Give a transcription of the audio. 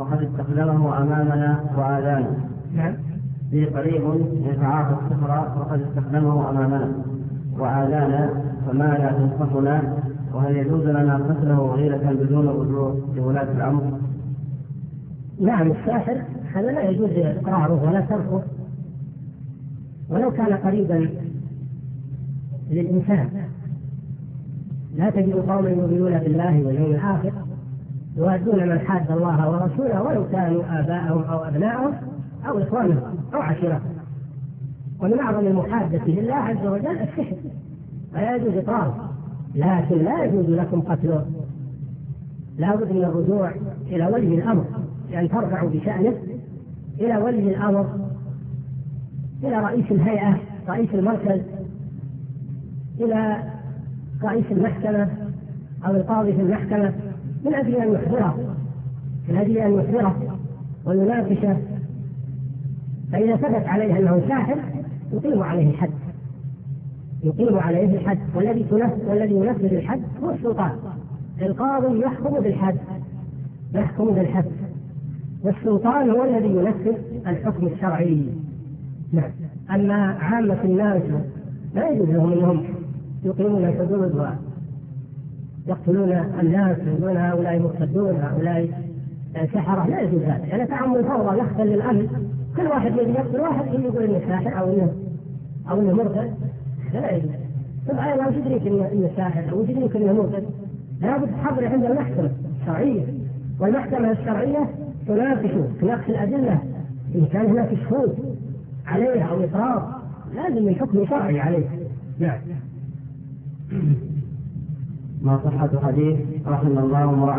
وقد استخدمه أمامنا وآذانا. نعم. لي قريب يتعاطى السحر وقد استخدمه أمامنا وآذانا، فما لا تنصفنا؟ وهل يجوز لنا قتله غيرة بدون رجوع لولاة الأمر؟ نعم، الساحر هذا لا يجوز إقراره ولا تركه ولو كان قريبا للإنسان. لا تجد قوما يؤمنون بالله واليوم الآخر يوادون من حاد الله ورسوله ولو كانوا آباءهم أو أبناءهم أو إخوانهم أو عشيرتهم. ومن أعظم المحادة لله عز وجل السحر، فلا يجوز إقراره، لكن لا يجوز لكم قتله. لا بد من الرجوع إلى ولي الأمر، يعني ترجعوا بشأنه إلى ولي الأمر، إلى رئيس الهيئة، رئيس المركز، إلى رئيس المحكمة أو القاضي في المحكمة، من أجل أن يحضره ويناقشه. فإذا ثبت عليه أنه ساحر يقيم عليه الحد، والذي ينفذ الحد هو السلطان. القاضي يحكم بالحد، والسلطان هو الذي ينفذ الحكم الشرعي. نعم. أما عامة الناس لا يجوز لهم أنهم يقيمون الحدود ويقتلون الناس ويقولون هؤلاء مرتدون، هؤلاء سحرة، لا يجوز هذا. يعني تعمل فوضى يخفل للأمن، كل واحد يجي يقتل واحد يقول إنه ساحر أو إنه مرتد، لا يجوز. طبعا لا تدريك إنه ساحر أو تدريك إنه مرتد، لا بد تحضر عند المحكمة الشرعية، والمحكمة الشرعية تناقش الأدلة إن كان هناك شهود عليه أو إقرار، لازم الحكم شرعي عليه. نعم. ما صحة حديث رحم الله